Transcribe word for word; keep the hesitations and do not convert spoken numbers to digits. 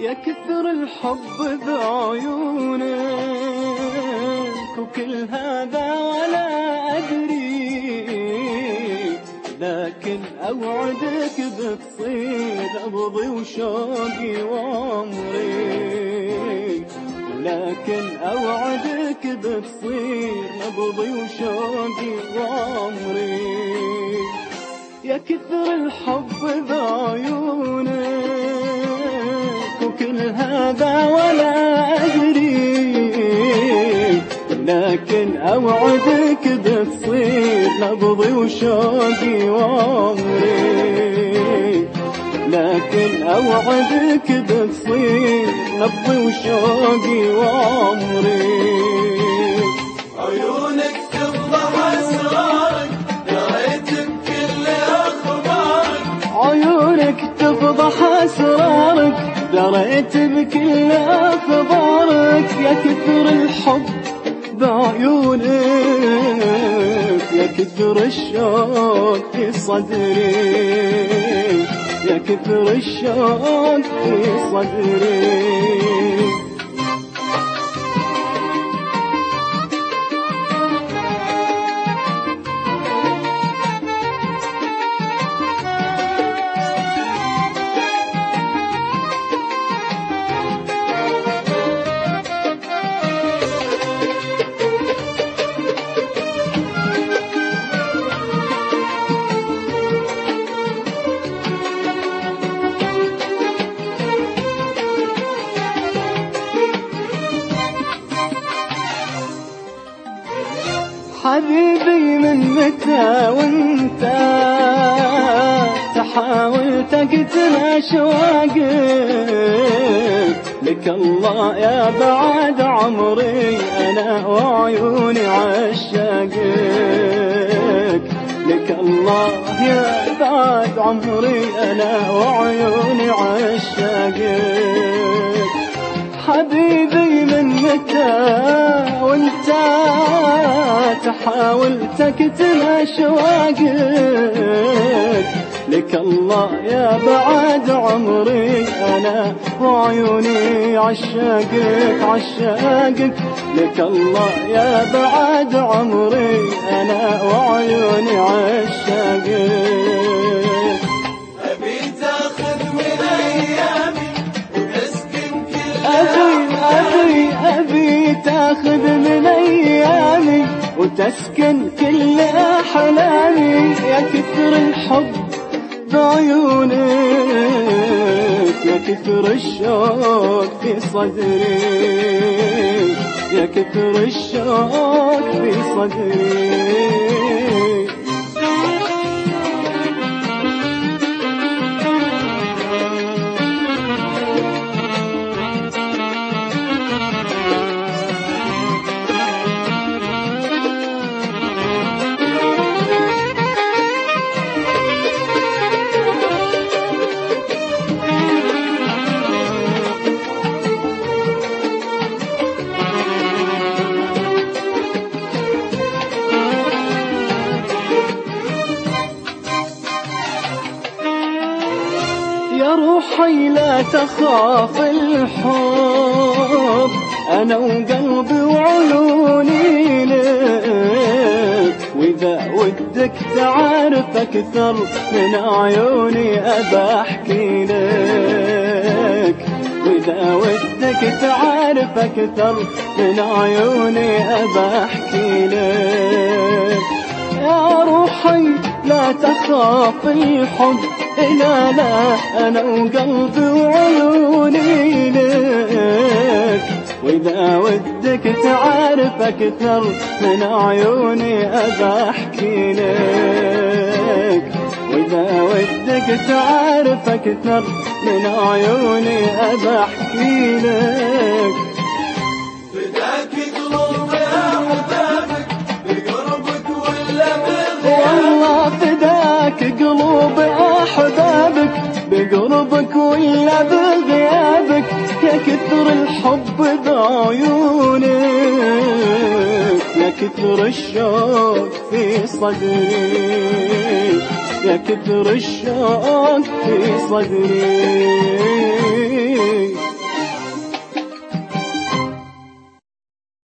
يا كثر الحب بعيونك وكل هذا ولا أدري، لكن أوعدك بتصير نبضي وشوقي وعمري، لكن أوعدك بتصير نبضي وشوقي وعمري. يا كثر الحب بعيونك وكل هذا ولا أدري، لكن أوعدك بتصير نبضي وشوقي وعمري، لكن أوعدك بتصير نبضي وشوقي وعمري. عيونك تفضح أسرارك دريت بكل أخبارك، عيونك تفضح أسرارك دريت بكل أخبارك. يا كثر الحب بعيونك، يا كثر الشوق في صدري، يا كثر الشوق في صدري. حبيبي من متى وانت تحاول تقتل أشواقك، لك الله يا بعد عمري أنا وعيوني عشاقك، لك الله يا بعد عمري أنا وعيوني عشاقك. حبيبي من متى وانت تحاول تكتم أشواقك، لك الله يا بعد عمري أنا وعيوني عشاقك عشاقك، لك الله يا بعد عمري أنا وعيوني عشاقك. أبي تاخذ من أيامي وتسكن كل أبي أبي أبي تاخذ من أيامي وتسكن كل أحلامي. يا كثر الحب بعيونك، يا كثر الشوق في صدري، يا كثر الشوق في صدري. يا روحي لا تخاف الحب، أنا وقلبي وعيوني لك، وإذا ودك تعرف أكثر من عيوني أبى أحكي لك، وإذا ودك تعرف أكثر من عيوني أبى أحكي لك. يا روحي لا تخاف الحب، لا لا أنا وقلبي وعيوني لك، وإذا ودك تعرف أكثر من عيوني أبى أحكي لك، وإذا ودك تعرف أكثر من عيوني أبى أحكي لك. فداك قلوب أحبابك بقربك ولا بغيابك، والله فداك قلوب أحبابك بقربك ولا بغيابك. يا كثر الحب بعيونك، يا كثر الشوق في صدري، يا كثر الشوق في صدري.